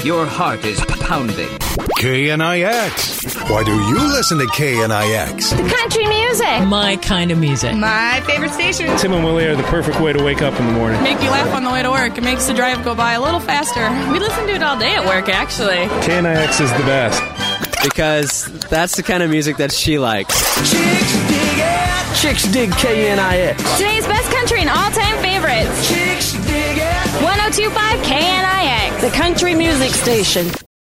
Your heart is pounding. KNIX. Why do you listen to KNIX? The country music. My kind of music. My favorite station. Tim and Willie are the perfect way to wake up in the morning. Make you laugh on the way to work. It makes the drive go by a little faster. We listen to it all day at work, actually. KNIX is the best. Because that's the kind of music that she likes. Chicks dig it. Chicks dig KNIX. Today's best country and all-time favorites. Chicks dig it. 1025 KNIX. The country music station.